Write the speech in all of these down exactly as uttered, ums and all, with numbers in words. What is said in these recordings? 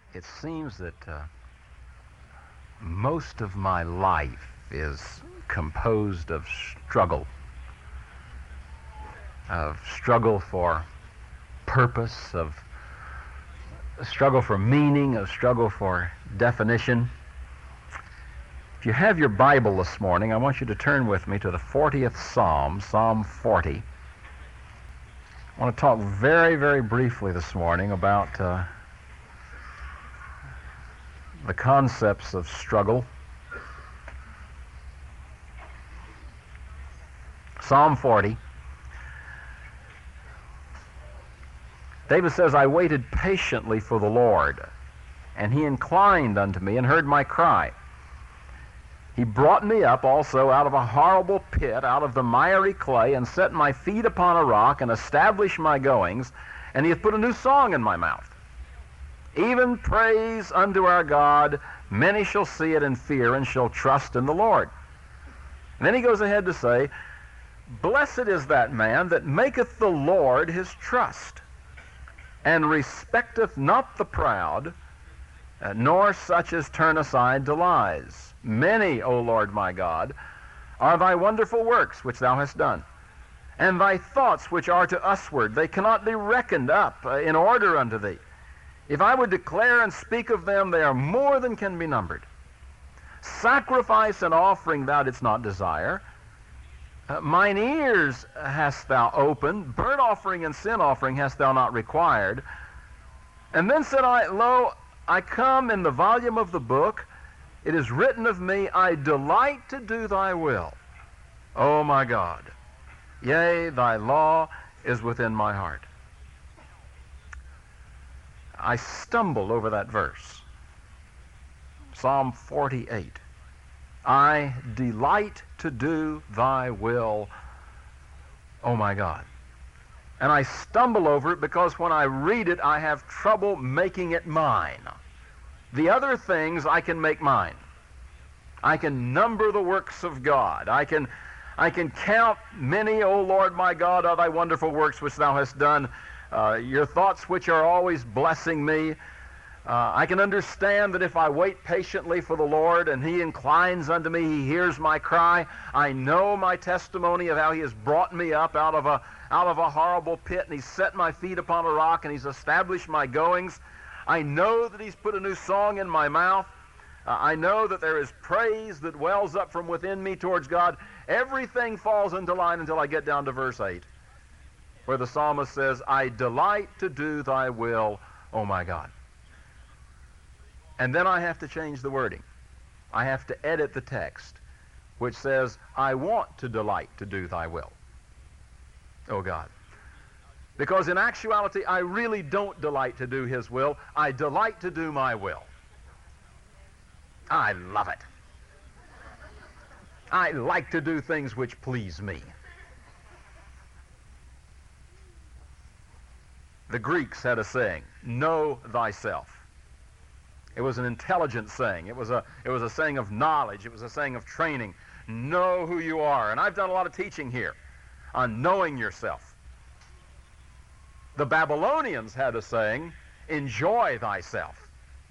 it seems that uh, most of my life is composed of struggle, of struggle for purpose, of a struggle for meaning, a struggle for definition. If you have your Bible this morning, I want you to turn with me to the fortieth Psalm, Psalm forty. I want to talk very, very briefly this morning about uh, the concepts of struggle. Psalm forty. David says, I waited patiently for the Lord, and he inclined unto me and heard my cry. He brought me up also out of a horrible pit, out of the miry clay, and set my feet upon a rock, and established my goings, and he hath put a new song in my mouth. Even praise unto our God, many shall see it and fear, and shall trust in the Lord. And then he goes ahead to say, Blessed is that man that maketh the Lord his trust, and respecteth not the proud, uh, nor such as turn aside to lies. Many, O Lord my God, are thy wonderful works which thou hast done, and thy thoughts which are to usward, they cannot be reckoned up uh, in order unto thee. If I would declare and speak of them, they are more than can be numbered. Sacrifice and offering thou didst not desire. Uh, mine ears hast thou opened, burnt offering and sin offering hast thou not required. And then said I, Lo, I come in the volume of the book. It is written of me, I delight to do thy will, O my God. Yea, thy law is within my heart. I stumbled over that verse. Psalm forty-eight. I delight to do thy will, O my God. And I stumble over it because when I read it, I have trouble making it mine. The other things I can make mine. I can number the works of God. I can, I can count many, O Lord my God, are thy wonderful works which thou hast done. Uh, your thoughts which are always blessing me. Uh, I can understand that if I wait patiently for the Lord and he inclines unto me, he hears my cry. I know my testimony of how he has brought me up out of a, out of a horrible pit, and he's set my feet upon a rock, and he's established my goings. I know that he's put a new song in my mouth. Uh, I know that there is praise that wells up from within me towards God. Everything falls into line until I get down to verse eight, where the psalmist says, I delight to do thy will, O my God. And then I have to change the wording. I have to edit the text, which says, I want to delight to do thy will, O God. Because in actuality, I really don't delight to do his will. I delight to do my will. I love it. I like to do things which please me. The Greeks had a saying, know thyself. It was an intelligent saying. It was a, it was a saying of knowledge. It was a saying of training. Know who you are. And I've done a lot of teaching here on knowing yourself. The Babylonians had a saying, enjoy thyself.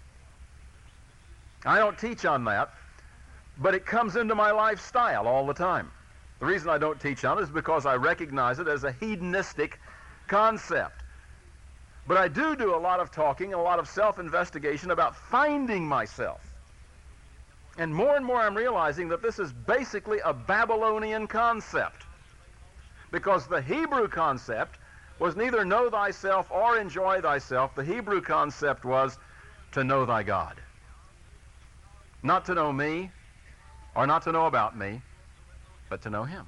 I don't teach on that, but it comes into my lifestyle all the time. The reason I don't teach on it is because I recognize it as a hedonistic concept. But I do do a lot of talking, a lot of self-investigation about finding myself. And more and more I'm realizing that this is basically a Babylonian concept. Because the Hebrew concept was neither know thyself or enjoy thyself. The Hebrew concept was to know thy God. Not to know me, or not to know about me, but to know him.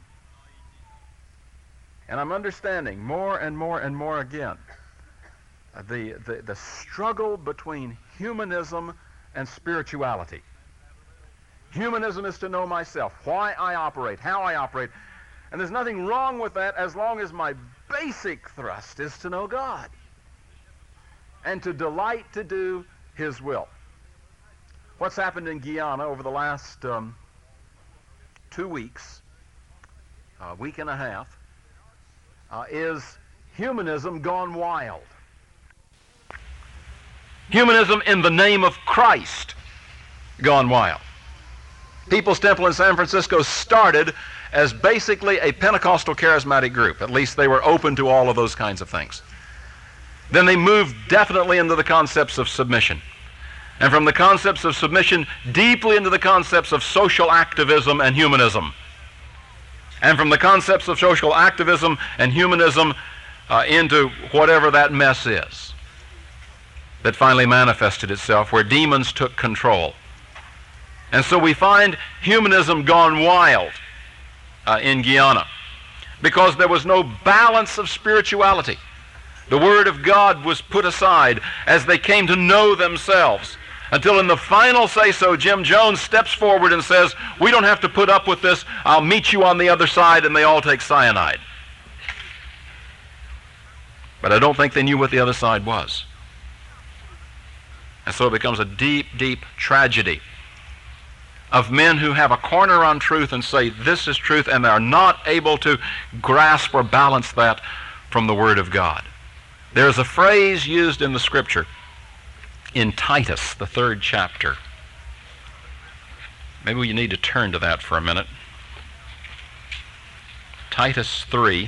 And I'm understanding more and more and more again The, the, the struggle between humanism and spirituality. Humanism is to know myself, why I operate, how I operate. And there's nothing wrong with that as long as my basic thrust is to know God and to delight to do his will. What's happened in Guyana over the last um, two weeks, a week and a half, uh, is humanism gone wild. Humanism in the name of Christ gone wild. People's Temple in San Francisco started as basically a Pentecostal charismatic group. At least they were open to all of those kinds of things. Then they moved definitely into the concepts of submission. And from the concepts of submission, deeply into the concepts of social activism and humanism. And from the concepts of social activism and humanism uh, into whatever that mess is that finally manifested itself, where demons took control. And so we find humanism gone wild uh, in Guyana because there was no balance of spirituality. The Word of God was put aside as they came to know themselves, until in the final say-so, Jim Jones steps forward and says, we don't have to put up with this, I'll meet you on the other side, and they all take cyanide. But I don't think they knew what the other side was. And so it becomes a deep, deep tragedy of men who have a corner on truth and say this is truth, and are not able to grasp or balance that from the Word of God. There's a phrase used in the Scripture in Titus, the third chapter. Maybe you need to turn to that for a minute. Titus three.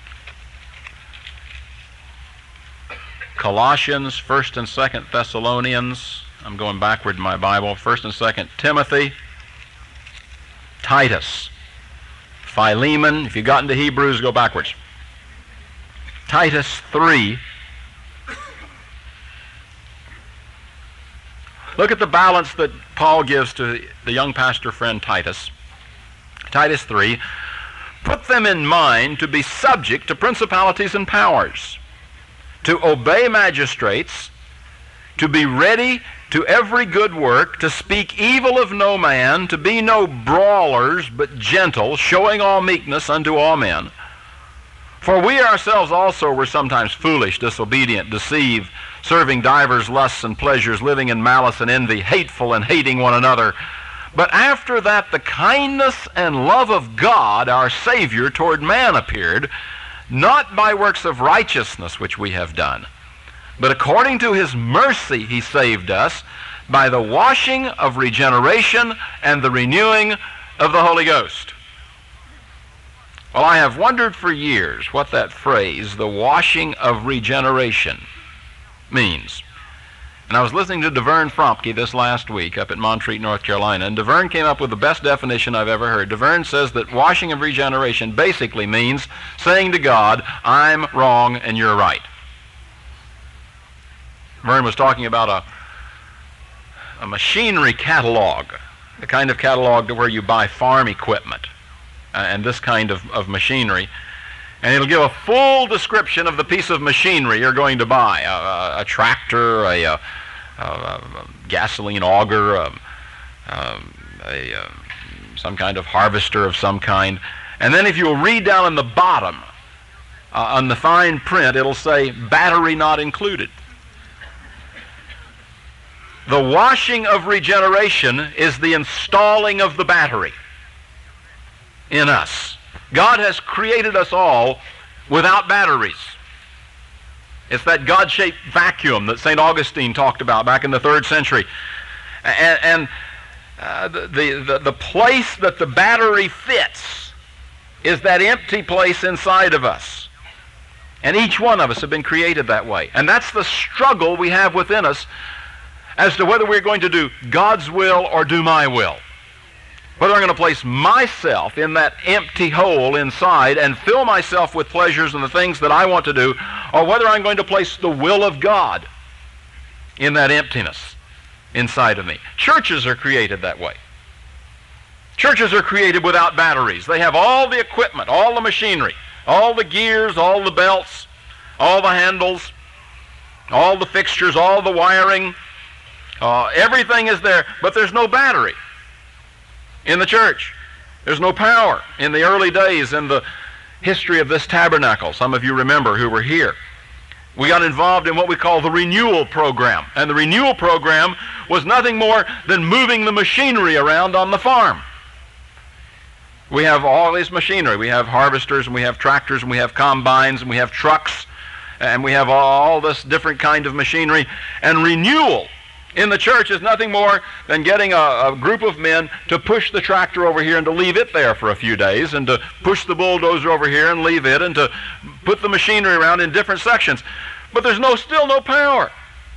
Colossians, First and Second Thessalonians. I'm going backward in my Bible. First and Second Timothy. Titus. Philemon. If you've gotten to Hebrews, go backwards. Titus three. Look at the balance that Paul gives to the young pastor friend Titus. Titus three, put them in mind to be subject to principalities and powers, to obey magistrates, to be ready to every good work, to speak evil of no man, to be no brawlers, but gentle, showing all meekness unto all men. For we ourselves also were sometimes foolish, disobedient, deceived, serving divers lusts and pleasures, living in malice and envy, hateful and hating one another. But after that the kindness and love of God, our Savior, toward man appeared, not by works of righteousness which we have done, but according to his mercy he saved us by the washing of regeneration and the renewing of the Holy Ghost. Well, I have wondered for years what that phrase, the washing of regeneration, means. And I was listening to DeVern Fromke this last week up at Montreat, North Carolina, and DeVern came up with the best definition I've ever heard. DeVern says that washing of regeneration basically means saying to God, I'm wrong and you're right. Vern was talking about a, a machinery catalog, the kind of catalog to where you buy farm equipment uh, and this kind of, of machinery. And it'll give a full description of the piece of machinery you're going to buy, a, a, a tractor, a, a, a, a gasoline auger, a, a, a, some kind of harvester of some kind. And then if you'll read down in the bottom, uh, on the fine print, it'll say, battery not included. The washing of regeneration is the installing of the battery in us. God has created us all without batteries. It's that God-shaped vacuum that Saint Augustine talked about back in the third century. And, and uh, the, the, the place that the battery fits is that empty place inside of us. And each one of us have been created that way. And that's the struggle we have within us as to whether we're going to do God's will or do my will. Whether I'm going to place myself in that empty hole inside and fill myself with pleasures and the things that I want to do, or whether I'm going to place the will of God in that emptiness inside of me. Churches are created that way. Churches are created without batteries. They have all the equipment, all the machinery, all the gears, all the belts, all the handles, all the fixtures, all the wiring. Uh, everything is there, but there's no battery in the church. There's no power. In the early days, in the history of this tabernacle, some of you remember who were here, we got involved in what we call the renewal program. And the renewal program was nothing more than moving the machinery around on the farm. We have all this machinery. We have harvesters, and we have tractors, and we have combines, and we have trucks, and we have all this different kind of machinery. And renewal in the church is nothing more than getting a, a group of men to push the tractor over here and to leave it there for a few days, and to push the bulldozer over here and leave it, and to put the machinery around in different sections. But there's no still no power.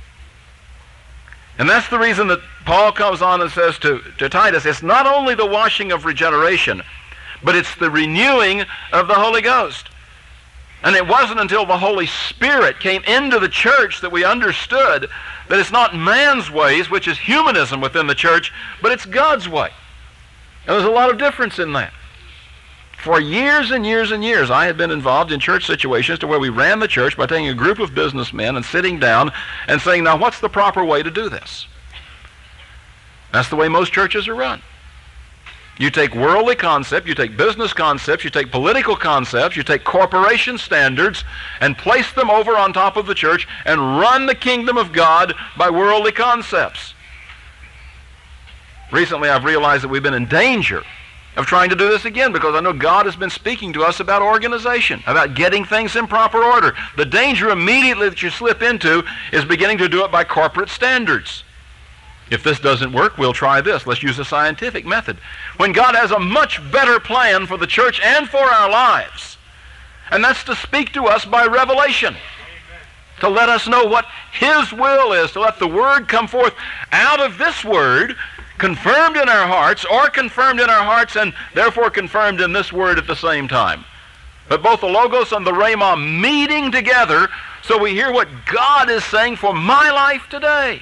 And that's the reason that Paul comes on and says to, to Titus, it's not only the washing of regeneration, but it's the renewing of the Holy Ghost. And it wasn't until the Holy Spirit came into the church that we understood that it's not man's ways, which is humanism within the church, but it's God's way. And there's a lot of difference in that. For years and years and years, I had been involved in church situations to where we ran the church by taking a group of businessmen and sitting down and saying, now what's the proper way to do this? That's the way most churches are run. You take worldly concepts, you take business concepts, you take political concepts, you take corporation standards and place them over on top of the church and run the kingdom of God by worldly concepts. Recently I've realized that we've been in danger of trying to do this again, because I know God has been speaking to us about organization, about getting things in proper order. The danger immediately that you slip into is beginning to do it by corporate standards. If this doesn't work, we'll try this. Let's use a scientific method. When God has a much better plan for the church and for our lives, and that's to speak to us by revelation, to let us know what His will is, to let the Word come forth out of this Word, confirmed in our hearts, or confirmed in our hearts and therefore confirmed in this Word at the same time. But both the Logos and the Rhema meeting together so we hear what God is saying for my life today.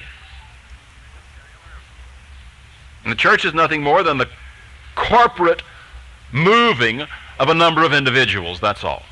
And the church is nothing more than the corporate moving of a number of individuals, that's all.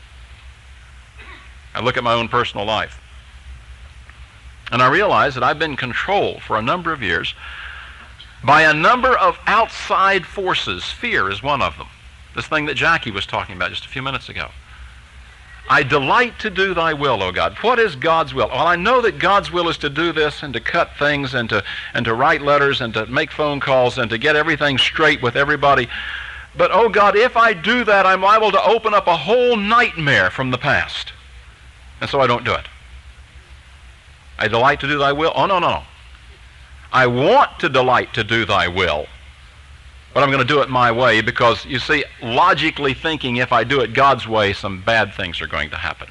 I look at my own personal life, and I realize that I've been controlled for a number of years by a number of outside forces. Fear is one of them. This thing that Jackie was talking about just a few minutes ago. I delight to do thy will, O God. What is God's will? Well, I know that God's will is to do this and to cut things and to and to write letters and to make phone calls and to get everything straight with everybody. But, oh God, if I do that, I'm liable to open up a whole nightmare from the past. And so I don't do it. I delight to do thy will. Oh, no, no, no. I want to delight to do thy will, but I'm going to do it my way, because, you see, logically thinking, if I do it God's way, some bad things are going to happen.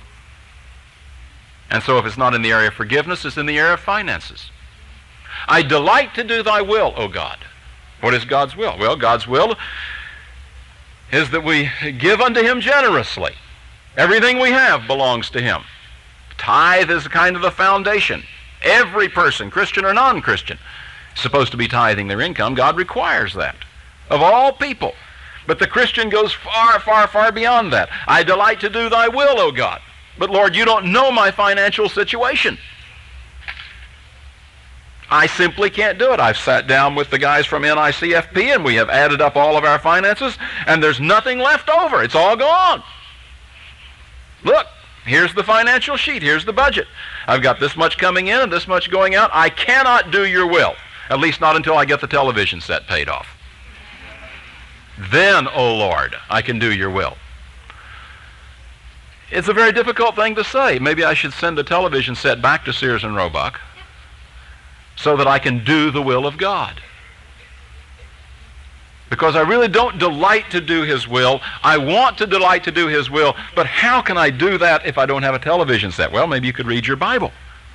And so if it's not in the area of forgiveness, it's in the area of finances. I delight to do thy will, O God. What is God's will? Well, God's will is that we give unto Him generously. Everything we have belongs to Him. Tithe is kind of the foundation. Every person, Christian or non-Christian, is supposed to be tithing their income. God requires that of all people. But the Christian goes far, far, far beyond that. I delight to do thy will, O God. But Lord, you don't know my financial situation. I simply can't do it. I've sat down with the guys from N I C F P and we have added up all of our finances, and there's nothing left over. It's all gone. Look, here's the financial sheet. Here's the budget. I've got this much coming in and this much going out. I cannot do your will, at least not until I get the television set paid off. Then, O Lord, I can do your will. It's a very difficult thing to say. Maybe I should send the television set back to Sears and Roebuck so that I can do the will of God. Because I really don't delight to do His will. I want to delight to do His will, but how can I do that if I don't have a television set? Well, maybe you could read your Bible.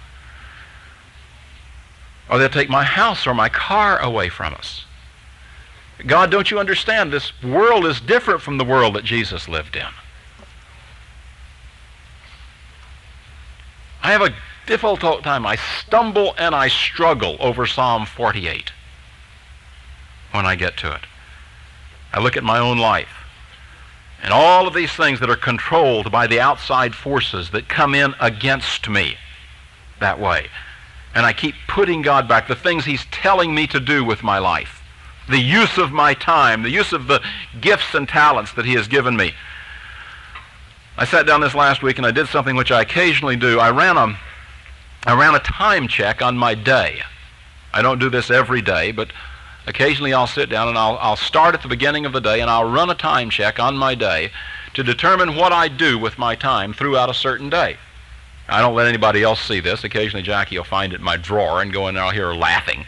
Or they'll take my house or my car away from us. God, don't you understand? This world is different from the world that Jesus lived in. I have a difficult time. I stumble and I struggle over Psalm forty-eight when I get to it. I look at my own life and all of these things that are controlled by the outside forces that come in against me that way. And I keep putting God back, the things He's telling me to do with my life, the use of my time, the use of the gifts and talents that He has given me. I sat down this last week and I did something which I occasionally do. I ran a, I ran a time check on my day. I don't do this every day, but occasionally I'll sit down and I'll, I'll start at the beginning of the day and I'll run a time check on my day to determine what I do with my time throughout a certain day. I don't let anybody else see this. Occasionally Jackie will find it in my drawer and go in there, I'll hear her laughing.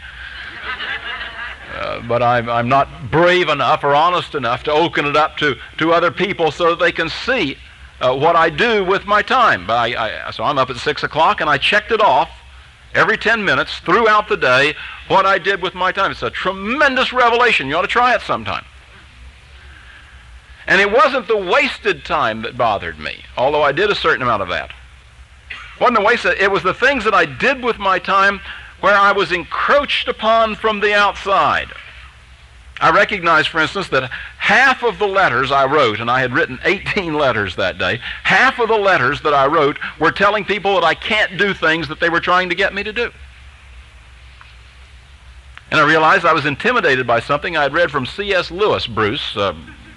Uh, but I'm, I'm not brave enough or honest enough to open it up to, to other people so that they can see uh, what I do with my time. But I, I, so I'm up at six o'clock and I checked it off every ten minutes throughout the day what I did with my time. It's a tremendous revelation. You ought to try it sometime. And it wasn't the wasted time that bothered me, although I did a certain amount of that. It wasn't the wasted, it was the things that I did with my time where I was encroached upon from the outside. I recognized, for instance, that half of the letters I wrote, and I had written eighteen letters that day, half of the letters that I wrote were telling people that I can't do things that they were trying to get me to do. And I realized I was intimidated by something I had read from C S Lewis, Bruce, uh,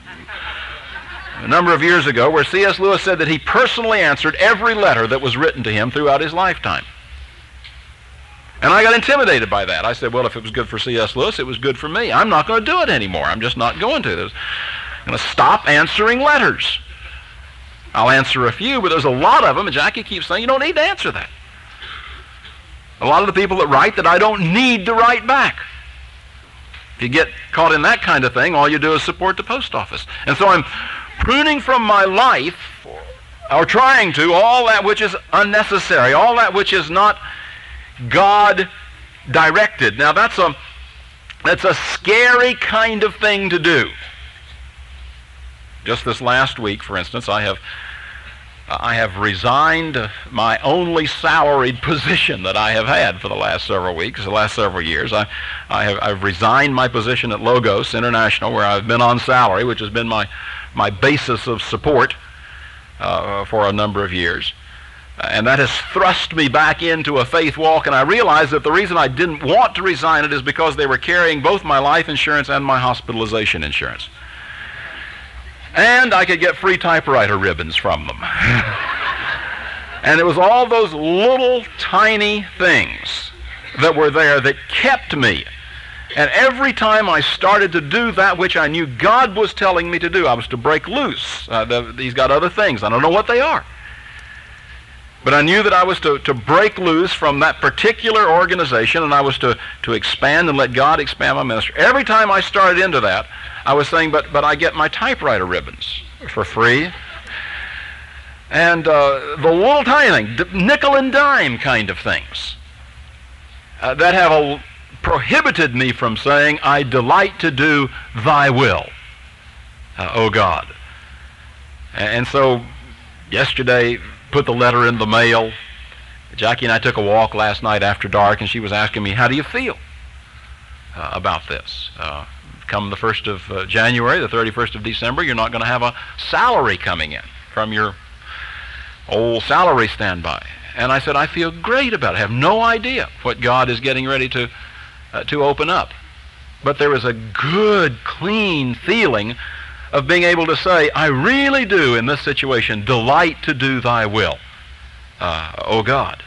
a number of years ago, where C S Lewis said that he personally answered every letter that was written to him throughout his lifetime. And I got intimidated by that. I said, well, if it was good for C S Lewis, it was good for me. I'm not going to do it anymore. I'm just not going to. I'm going to stop answering letters. I'll answer a few, but there's a lot of them, and Jackie keeps saying, you don't need to answer that. A lot of the people that write that I don't need to write back. If you get caught in that kind of thing, all you do is support the post office. And so I'm pruning from my life, or trying to, all that which is unnecessary, all that which is not God-directed. Now that's a, that's a scary kind of thing to do. Just this last week, for instance, I have I have resigned my only salaried position that I have had for the last several weeks, the last several years. I, I have, I've resigned my position at Logos International, where I've been on salary, which has been my, my basis of support uh, for a number of years. And that has thrust me back into a faith walk, and I realized that the reason I didn't want to resign it is because they were carrying both my life insurance and my hospitalization insurance. And I could get free typewriter ribbons from them. And it was all those little tiny things that were there that kept me. And every time I started to do that which I knew God was telling me to do, I was to break loose. Uh, the, he's got other things. I don't know what they are. But I knew that I was to, to break loose from that particular organization, and I was to, to expand and let God expand my ministry. Every time I started into that, I was saying, but, but I get my typewriter ribbons for free. And uh, the little tiny thing, nickel and dime kind of things, uh, that have a, prohibited me from saying, I delight to do thy will, uh, O God. And so yesterday, put the letter in the mail. Jackie and I took a walk last night after dark, and she was asking me, how do you feel uh, about this? Uh, come the first of uh, January, the thirty-first of December, you're not going to have a salary coming in from your old salary standby. And I said, I feel great about it. I have no idea what God is getting ready to, uh, to open up. But there is a good, clean feeling of being able to say, I really do, in this situation, delight to do thy will, uh, O God.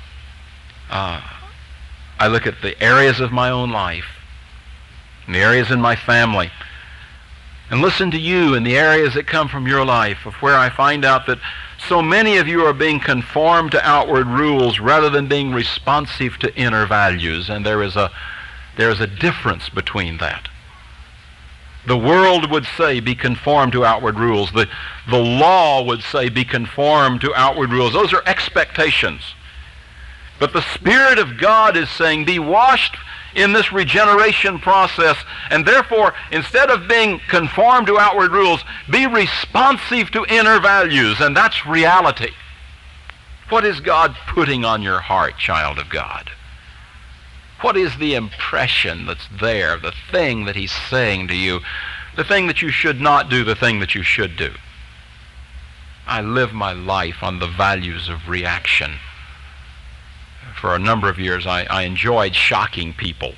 Uh, I look at the areas of my own life, and the areas in my family, and listen to you in the areas that come from your life, of where I find out that so many of you are being conformed to outward rules rather than being responsive to inner values, and there is a, there is a difference between that. The world would say, be conformed to outward rules. The, the law would say, be conformed to outward rules. Those are expectations. But the Spirit of God is saying, be washed in this regeneration process, and therefore, instead of being conformed to outward rules, be responsive to inner values, and that's reality. What is God putting on your heart, child of God? What is the impression that's there, the thing that he's saying to you, the thing that you should not do, the thing that you should do? I live my life on the values of reaction. For a number of years, I, I enjoyed shocking people.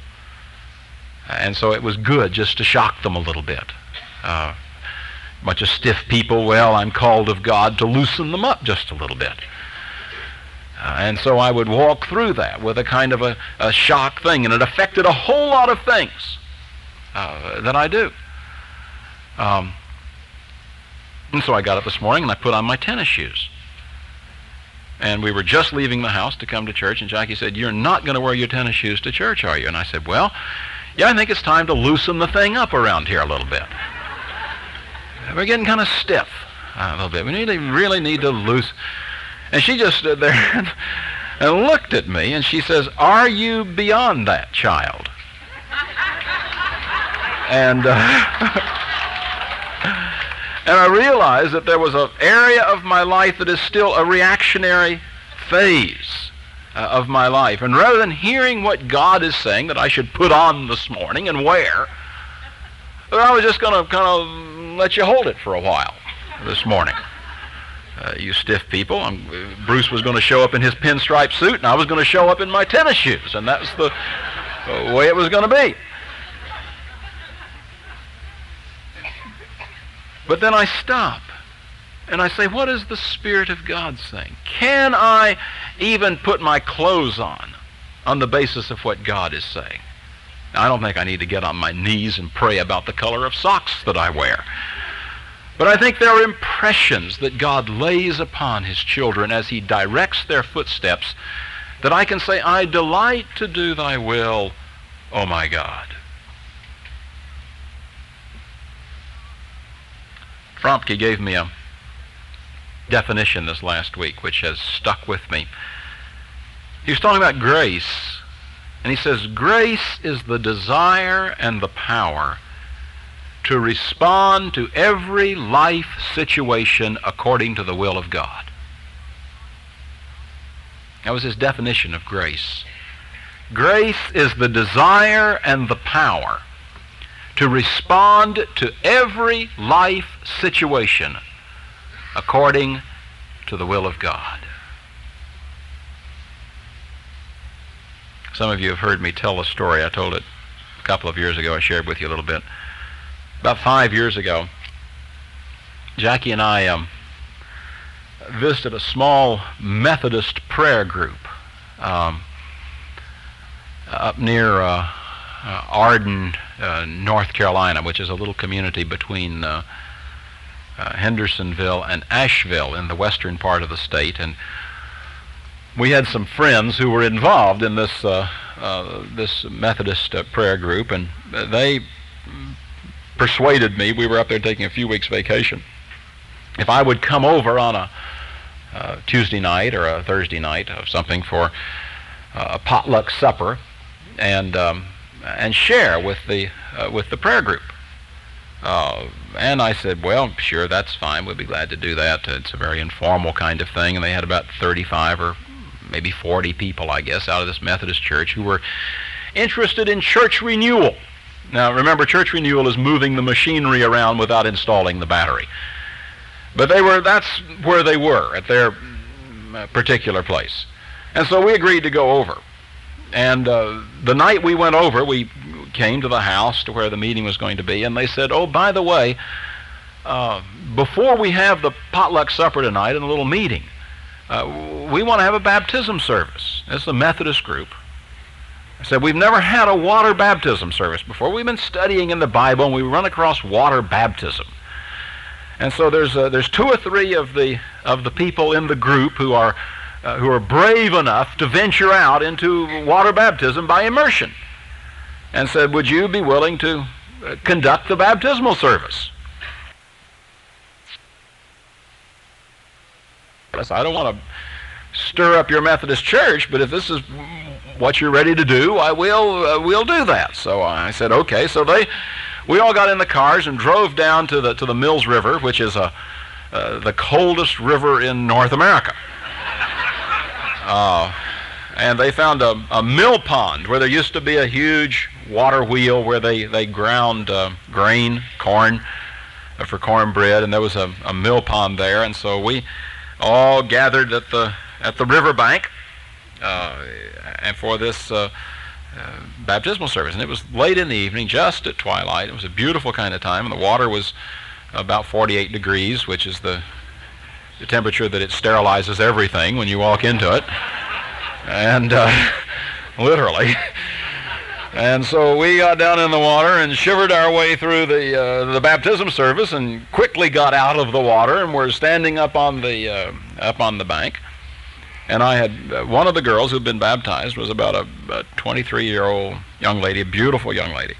And so it was good just to shock them a little bit. Uh, a bunch of stiff people, well, I'm called of God to loosen them up just a little bit. Uh, and so I would walk through that with a kind of a, a shock thing, and it affected a whole lot of things uh, that I do. Um, And so I got up this morning and I put on my tennis shoes. And we were just leaving the house to come to church, and Jackie said, "You're not going to wear your tennis shoes to church, are you?" And I said, "Well, yeah, I think it's time to loosen the thing up around here a little bit. We're getting kind of stiff uh, a little bit. We need to, really need to loosen." And she just stood there and, and looked at me, and she says, "Are you beyond that, child?" And uh, and I realized that there was an area of my life that is still a reactionary phase uh, of my life. And rather than hearing what God is saying that I should put on this morning and wear, I was just going to kind of let you hold it for a while this morning. Uh, you stiff people. I'm, Bruce was going to show up in his pinstripe suit, and I was going to show up in my tennis shoes, and that's the uh, way it was going to be. But then I stop, and I say, what is the Spirit of God saying? Can I even put my clothes on on the basis of what God is saying? Now, I don't think I need to get on my knees and pray about the color of socks that I wear. But I think there are impressions that God lays upon his children as he directs their footsteps that I can say, I delight to do thy will, O my God. Fromke gave me a definition this last week which has stuck with me. He was talking about grace, and he says, grace is the desire and the power to respond to every life situation according to the will of God. That was his definition of grace. Grace is the desire and the power to respond to every life situation according to the will of God. Some of you have heard me tell a story. I told it a couple of years ago. I shared with you a little bit. About five years ago, Jackie and I um, visited a small Methodist prayer group um, up near uh, uh, Arden, uh, North Carolina, which is a little community between uh, uh, Hendersonville and Asheville in the western part of the state. And we had some friends who were involved in this uh, uh, this Methodist uh, prayer group, and they persuaded me, we were up there taking a few weeks vacation, if I would come over on a uh, Tuesday night or a Thursday night or something for uh, a potluck supper and um, and share with the uh, with the prayer group. Uh, and I said, well, sure, that's fine. We'll be glad to do that. It's a very informal kind of thing. And they had about thirty-five or maybe forty people, I guess, out of this Methodist church who were interested in church renewal. Now, remember, church renewal is moving the machinery around without installing the battery. But they were, that's where they were, at their particular place. And so we agreed to go over. And uh, the night we went over, we came to the house to where the meeting was going to be, and they said, oh, by the way, uh, before we have the potluck supper tonight and a little meeting, uh, we want to have a baptism service. It's a Methodist group. I said, we've never had a water baptism service before. We've been studying in the Bible, and we run across water baptism. And so there's uh, there's two or three of the of the people in the group who are uh, who are brave enough to venture out into water baptism by immersion, and said, would you be willing to uh, conduct the baptismal service? I don't want to stir up your Methodist church, but if this is what you're ready to do, I will uh, we'll do that. So I said, okay. So they, we all got in the cars and drove down to the to the Mills River, which is a uh, the coldest river in North America. Uh, and they found a, a mill pond where there used to be a huge water wheel where they they ground uh, grain, corn uh, for cornbread, and there was a, a mill pond there. And so we all gathered at the at the riverbank. Uh, and for this uh, uh, baptismal service. And it was late in the evening, just at twilight. It was a beautiful kind of time, and the water was about forty-eight degrees, which is the, the temperature that it sterilizes everything when you walk into it. And uh, literally. And so we got down in the water and shivered our way through the uh, the baptism service and quickly got out of the water and were standing up on the uh, up on the bank. And I had uh, one of the girls who'd been baptized was about a, a twenty-three-year-old young lady, a beautiful young lady.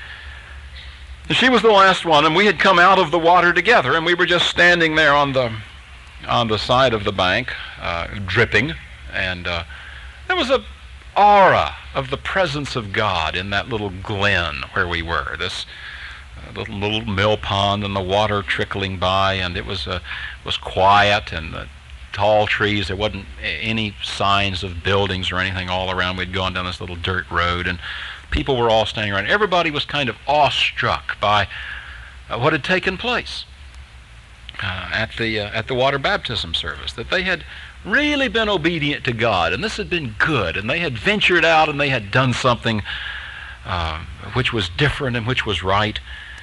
And she was the last one, and we had come out of the water together, and we were just standing there on the on the side of the bank, uh, dripping, and uh, there was a aura of the presence of God in that little glen where we were. This uh, little, little mill pond and the water trickling by, and it was uh, was quiet, and the tall trees. There wasn't any signs of buildings or anything all around. We'd gone down this little dirt road, and people were all standing around. Everybody was kind of awestruck by uh, what had taken place uh, at the uh, at the water baptism service, that they had really been obedient to God, and this had been good, and they had ventured out and they had done something uh, which was different and which was right.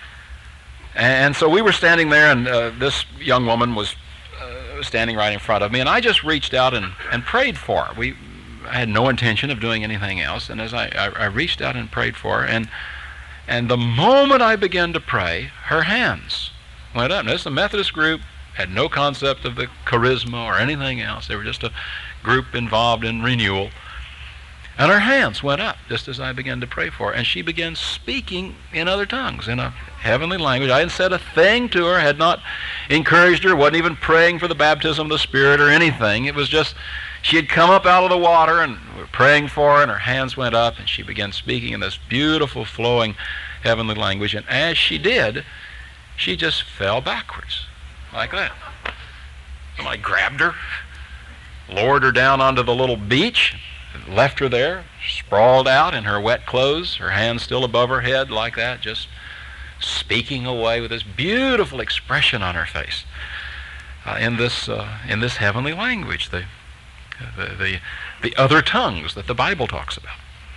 And so we were standing there, and uh, this young woman was uh, standing right in front of me, and I just reached out and, and prayed for her. We I had no intention of doing anything else, and as I, I, I reached out and prayed for her, and and the moment I began to pray, her hands went up. Now, this is a Methodist group, had no concept of the charisma or anything else. They were just a group involved in renewal. And her hands went up just as I began to pray for her, and she began speaking in other tongues, in a heavenly language. I hadn't said a thing to her, had not encouraged her, wasn't even praying for the baptism of the Spirit or anything. It was just, she had come up out of the water, and we were praying for her, and her hands went up, and she began speaking in this beautiful, flowing heavenly language. And as she did, she just fell backwards, like that. Somebody grabbed her, lowered her down onto the little beach, left her there, sprawled out in her wet clothes, her hands still above her head like that, just speaking away with this beautiful expression on her face uh, in this uh, in this heavenly language, the, the the the other tongues that the Bible talks about.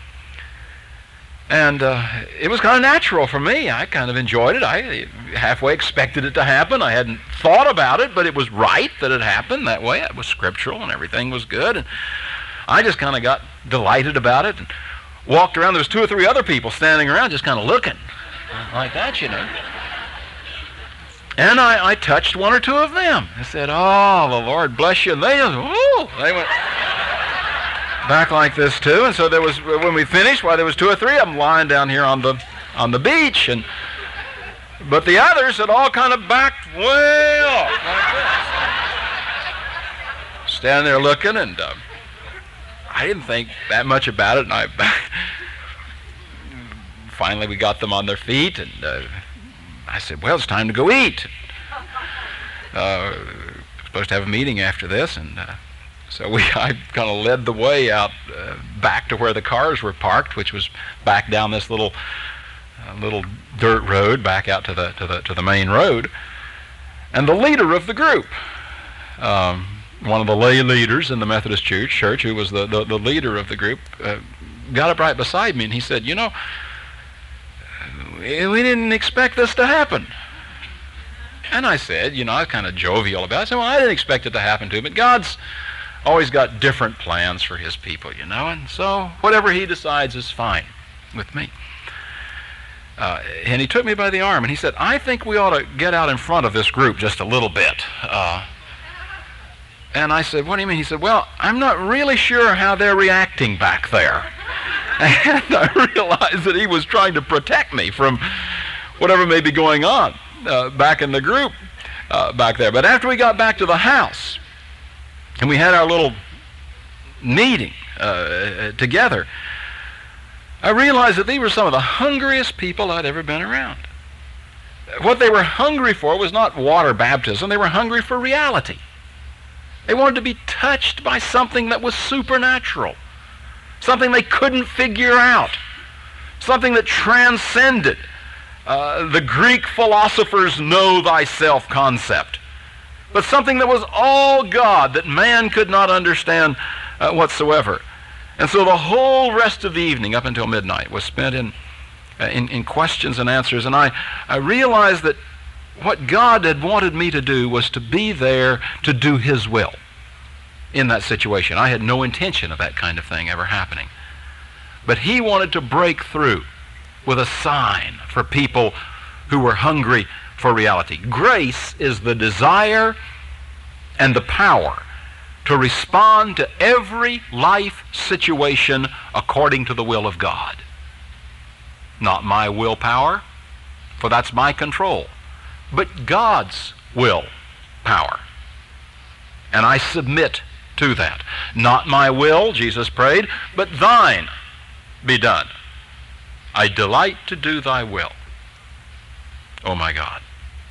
And uh, it was kind of natural for me. I kind of enjoyed it. I halfway expected it to happen. I hadn't thought about it, but it was right that it happened that way. It was scriptural, and everything was good. And I just kind of got delighted about it and walked around. There was two or three other people standing around just kind of looking like that, you know. And I, I touched one or two of them. I said, "Oh, the Lord bless you." And they just, whoo, they went back like this too. And so there was, when we finished, why, there was two or three of them lying down here on the on the beach, and but the others had all kind of backed way off like this, standing there looking. And uh, I didn't think that much about it. And I finally we got them on their feet, and uh, I said, "Well, it's time to go eat." Uh, we're supposed to have a meeting after this, and. Uh, So we, I kind of led the way out uh, back to where the cars were parked, which was back down this little uh, little dirt road back out to the to the to the main road. And the leader of the group, um, one of the lay leaders in the Methodist Church, church who was the, the, the leader of the group, uh, got up right beside me, and he said, "You know, we didn't expect this to happen." And I said, you know, I was kind of jovial about it. I said, "Well, I didn't expect it to happen to me, but God's always got different plans for his people, you know, and so whatever he decides is fine with me." Uh, and he took me by the arm, and he said, "I think we ought to get out in front of this group just a little bit." Uh, and I said, "What do you mean?" He said, "Well, I'm not really sure how they're reacting back there." And I realized that he was trying to protect me from whatever may be going on uh, back in the group uh, back there. But after we got back to the house, and we had our little meeting uh, together, I realized that these were some of the hungriest people I'd ever been around. What they were hungry for was not water baptism. They were hungry for reality. They wanted to be touched by something that was supernatural, something they couldn't figure out, something that transcended uh, the Greek philosophers' know thyself concept, but something that was all God, that man could not understand uh, whatsoever. And so the whole rest of the evening, up until midnight, was spent in, uh, in, in questions and answers. And I, I realized that what God had wanted me to do was to be there to do his will in that situation. I had no intention of that kind of thing ever happening. But he wanted to break through with a sign for people who were hungry for reality. Grace is the desire and the power to respond to every life situation according to the will of God. Not my willpower, for that's my control, but God's will power. And I submit to that. Not my will, Jesus prayed, but thine be done. I delight to do thy will. Oh my God.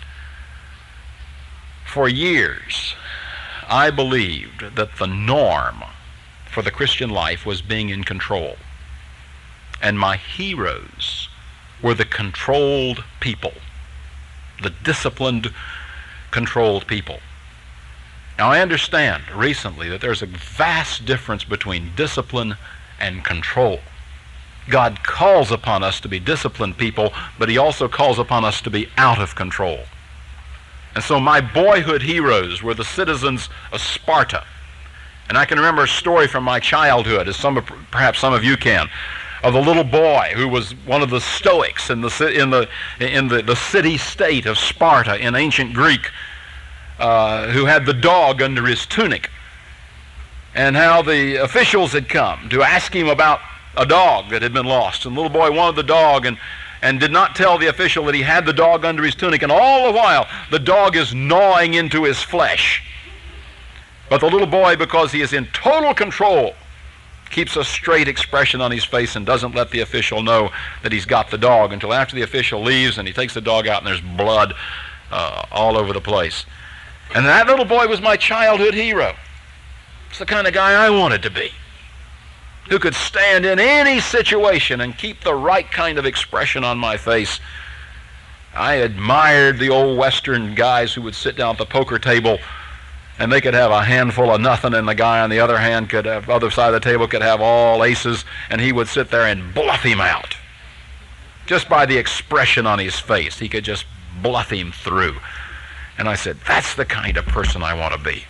For years, I believed that the norm for the Christian life was being in control. And my heroes were the controlled people, the disciplined, controlled people. Now I understand recently that there's a vast difference between discipline and control. God calls upon us to be disciplined people, but he also calls upon us to be out of control. And so my boyhood heroes were the citizens of Sparta. And I can remember a story from my childhood, as some of, perhaps some of you can, of the little boy who was one of the Stoics in the in the in the, the city-state of Sparta in ancient Greek, uh, who had the dog under his tunic, and how the officials had come to ask him about a dog that had been lost. And the little boy wanted the dog and and did not tell the official that he had the dog under his tunic, and all the while the dog is gnawing into his flesh. But the little boy, because he is in total control, keeps a straight expression on his face and doesn't let the official know that he's got the dog until after the official leaves, and he takes the dog out and there's blood uh, all over the place. And that little boy was my childhood hero. It's the kind of guy I wanted to be, who could stand in any situation and keep the right kind of expression on my face. I admired the old Western guys who would sit down at the poker table and they could have a handful of nothing, and the guy on the other hand could have, other side of the table could have all aces, and he would sit there and bluff him out. Just by the expression on his face, he could just bluff him through. And I said, that's the kind of person I want to be.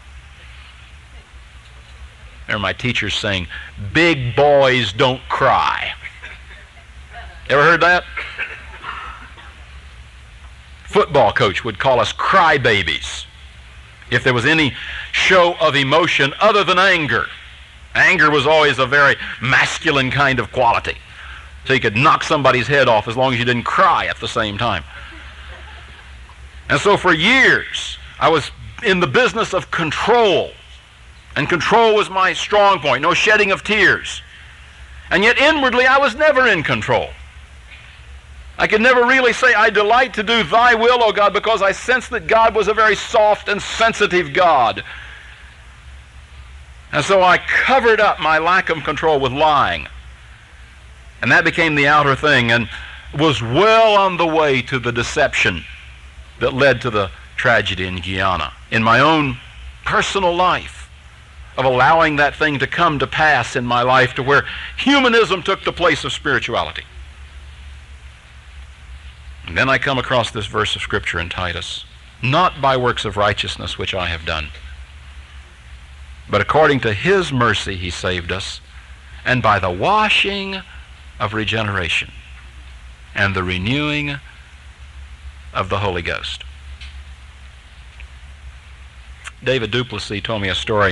There are my teachers saying, big boys don't cry. Ever heard that? Football coach would call us crybabies if there was any show of emotion other than anger. Anger was always a very masculine kind of quality. So you could knock somebody's head off as long as you didn't cry at the same time. And so for years, I was in the business of control. And control was my strong point, no shedding of tears. And yet inwardly, I was never in control. I could never really say, I delight to do thy will, O God, because I sensed that God was a very soft and sensitive God. And so I covered up my lack of control with lying. And that became the outer thing, and was well on the way to the deception that led to the tragedy in Guyana. In my own personal life, of allowing that thing to come to pass in my life to where humanism took the place of spirituality. And then I come across this verse of Scripture in Titus. Not by works of righteousness which I have done, but according to his mercy he saved us, and by the washing of regeneration and the renewing of the Holy Ghost. David Duplessis told me a story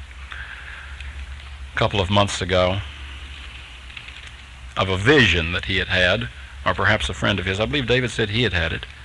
a couple of months ago of a vision that he had had, or perhaps a friend of his. I believe David said he had had it.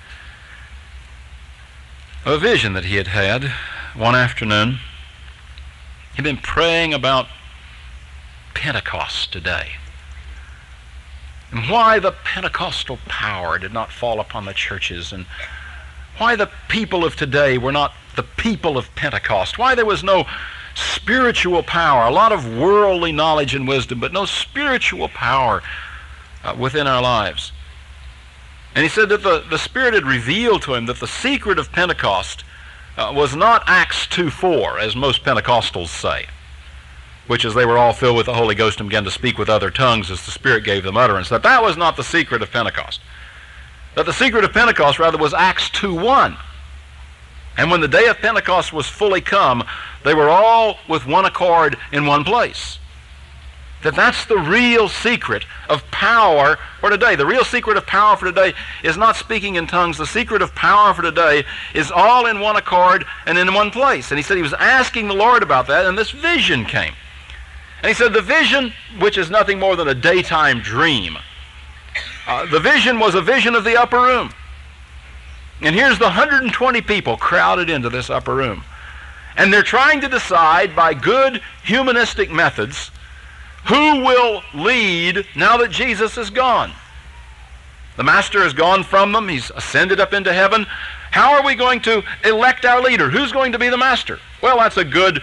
A vision that he had had one afternoon. He'd been praying about Pentecost today, and why the Pentecostal power did not fall upon the churches, and why the people of today were not the people of Pentecost, why there was no spiritual power, a lot of worldly knowledge and wisdom, but no spiritual power uh, within our lives. And he said that the, the Spirit had revealed to him that the secret of Pentecost uh, was not Acts two four, as most Pentecostals say, which is they were all filled with the Holy Ghost and began to speak with other tongues as the Spirit gave them utterance. That that was not the secret of Pentecost. That the secret of Pentecost rather was Acts two one. And when the day of Pentecost was fully come, they were all with one accord in one place. That that's the real secret of power for today. The real secret of power for today is not speaking in tongues. The secret of power for today is all in one accord and in one place. And he said he was asking the Lord about that, and this vision came. And he said the vision, which is nothing more than a daytime dream, uh, the vision was a vision of the upper room. And here's the one hundred twenty people crowded into this upper room. And they're trying to decide by good humanistic methods who will lead now that Jesus is gone. The Master has gone from them. He's ascended up into heaven. How are we going to elect our leader? Who's going to be the Master? Well, that's a good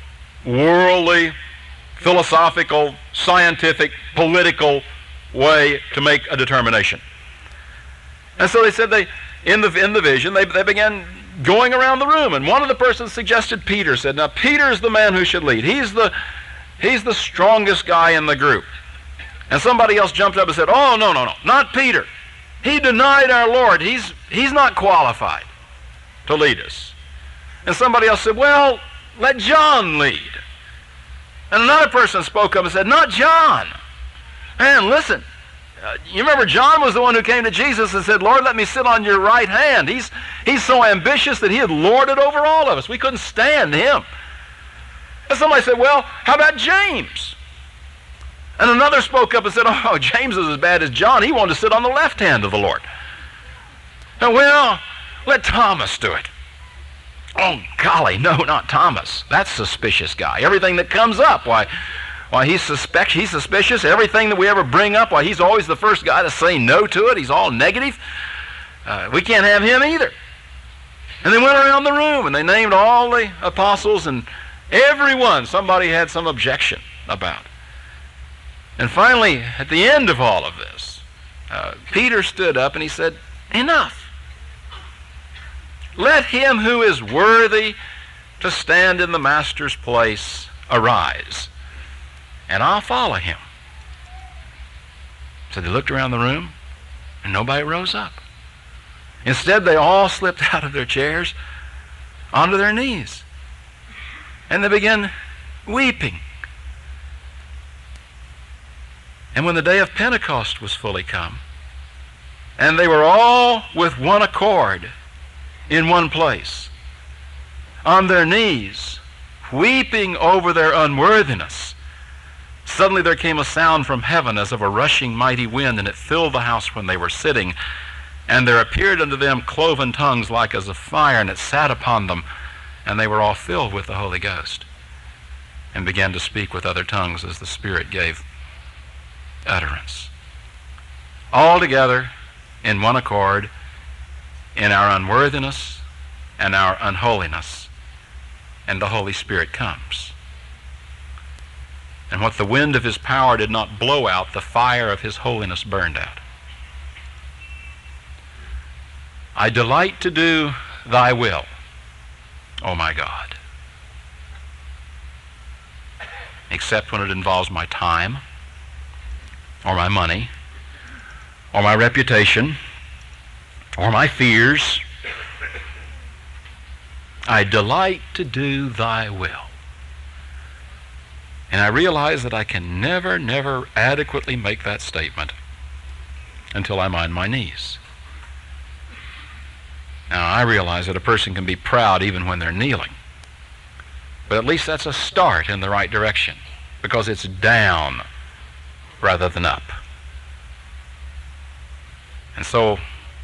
worldly, philosophical, scientific, political way to make a determination. And so they said they, in the, in the vision, they, they began going around the room. And one of the persons suggested Peter, said, now Peter's the man who should lead. He's the He's the strongest guy in the group. And somebody else jumped up and said, oh, no, no, no, not Peter. He denied our Lord. He's, he's not qualified to lead us. And somebody else said, well, let John lead. And another person spoke up and said, not John. Man, listen, uh, you remember John was the one who came to Jesus and said, Lord, let me sit on your right hand. He's, he's so ambitious that he had lorded over all of us. We couldn't stand him. And somebody said, well, how about James? And another spoke up and said, oh, James is as bad as John. He wanted to sit on the left hand of the Lord. And well, let Thomas do it. Oh, golly, no, not Thomas. That's a suspicious guy. Everything that comes up, why, why he's, suspect, he's suspicious. Everything that we ever bring up, why, he's always the first guy to say no to it. He's all negative. Uh, we can't have him either. And they went around the room, and they named all the apostles, and everyone, somebody had some objection about. And finally, at the end of all of this, uh, Peter stood up and he said, enough. Let him who is worthy to stand in the Master's place arise, and I'll follow him. So they looked around the room, and nobody rose up. Instead, they all slipped out of their chairs onto their knees. And they began weeping. And when the day of Pentecost was fully come, and they were all with one accord in one place, on their knees, weeping over their unworthiness, suddenly there came a sound from heaven as of a rushing mighty wind, and it filled the house when they were sitting. And there appeared unto them cloven tongues like as of fire, and it sat upon them. And they were all filled with the Holy Ghost and began to speak with other tongues as the Spirit gave utterance. All together in one accord in our unworthiness and our unholiness, and the Holy Spirit comes. And what the wind of his power did not blow out, the fire of his holiness burned out. I delight to do thy will, oh my God, except when it involves my time or my money or my reputation or my fears. I delight to do thy will. And I realize that I can never, never adequately make that statement until I'm on my knees. Now, I realize that a person can be proud even when they're kneeling. But at least that's a start in the right direction, because it's down rather than up. And so,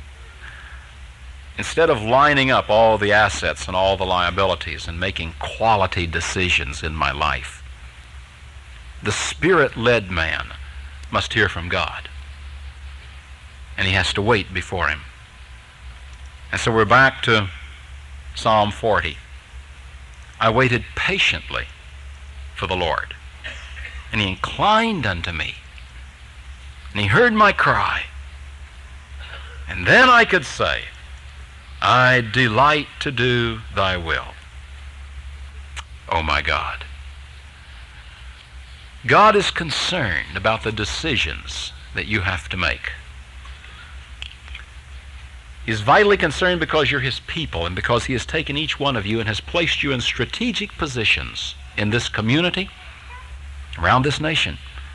instead of lining up all the assets and all the liabilities and making quality decisions in my life, the Spirit-led man must hear from God. And he has to wait before him. And so we're back to Psalm forty. I waited patiently for the Lord, and he inclined unto me, and he heard my cry. And then I could say, I delight to do thy will, oh my God. God is concerned about the decisions that you have to make. He's vitally concerned because you're his people, and because he has taken each one of you and has placed you in strategic positions in this community, around this nation,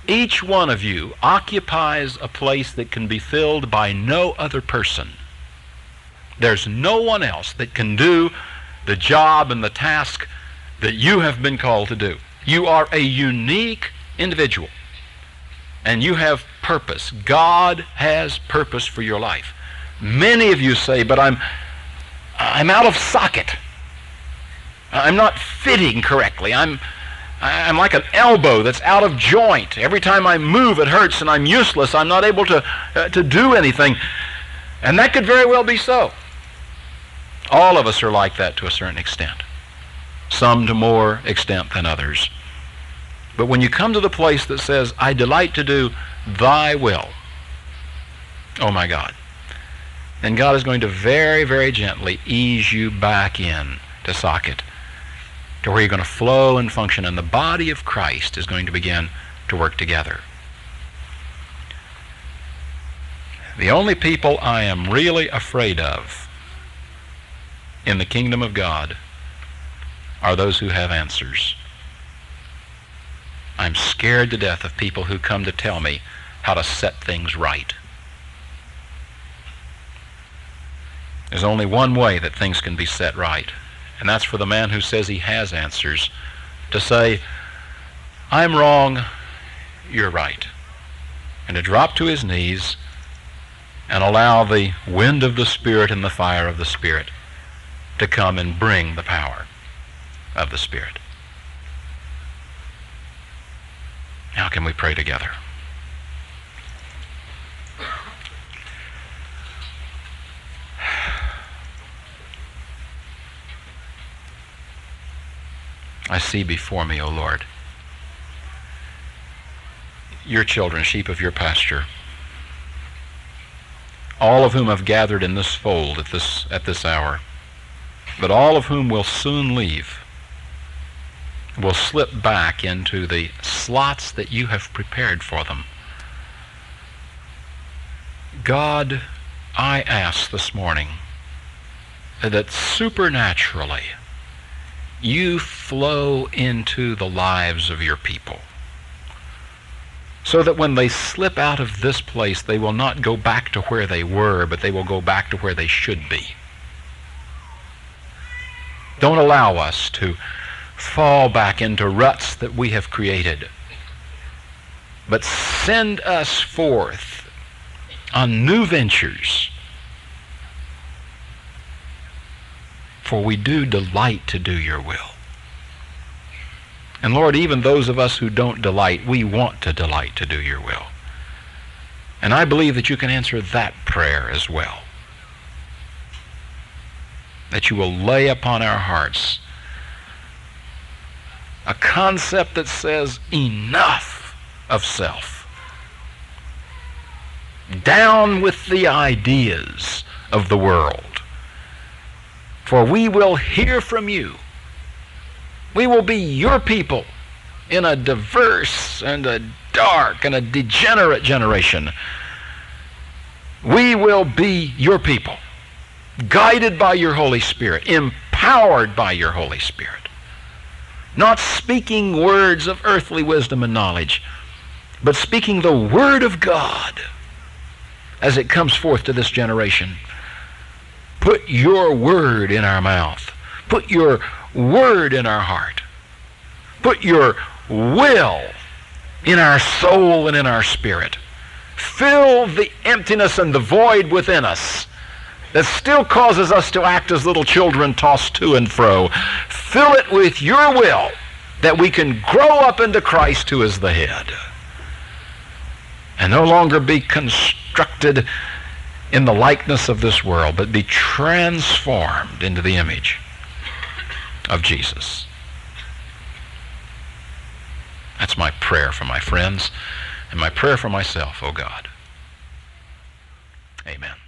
Each one of you occupies a place that can be filled by no other person. There's no one else that can do the job and the task that you have been called to do. You are a unique individual, and you have purpose. God has purpose for your life. Many of you say, but I'm, I'm out of socket. I'm not fitting correctly. I'm, I'm like an elbow that's out of joint. Every time I move, it hurts, and I'm useless. I'm not able to, uh, to do anything. And that could very well be so. All of us are like that to a certain extent. Some to more extent than others. But when you come to the place that says, I delight to do thy will, oh my God, then God is going to very, very gently ease you back in to socket, to where you're going to flow and function, and the body of Christ is going to begin to work together. The only people I am really afraid of in the kingdom of God are those who have answers. I'm scared to death of people who come to tell me how to set things right. There's only one way that things can be set right, and that's for the man who says he has answers to say, I'm wrong, you're right, and to drop to his knees and allow the wind of the Spirit and the fire of the Spirit to come and bring the power of the Spirit. Now can we pray together? I see before me, O Lord, your children, sheep of your pasture, all of whom have gathered in this fold at this, at this hour, but all of whom will soon leave, will slip back into the slots that you have prepared for them. God, I ask this morning that supernaturally you flow into the lives of your people, so that when they slip out of this place, they will not go back to where they were, but they will go back to where they should be. Don't allow us to fall back into ruts that we have created, but send us forth on new ventures, for we do delight to do your will. And Lord, even those of us who don't delight, we want to delight to do your will. And I believe that you can answer that prayer as well, that you will lay upon our hearts a concept that says enough of self. Down with the ideas of the world. For we will hear from you. We will be your people in a diverse and a dark and a degenerate generation. We will be your people, guided by your Holy Spirit, empowered by your Holy Spirit. Not speaking words of earthly wisdom and knowledge, but speaking the Word of God as it comes forth to this generation. Put your word in our mouth. Put your word in our heart. Put your will in our soul and in our spirit. Fill the emptiness and the void within us that still causes us to act as little children tossed to and fro. Fill it with your will that we can grow up into Christ who is the head and no longer be constructed in the likeness of this world, but be transformed into the image of Jesus. That's my prayer for my friends and my prayer for myself, oh God. Amen.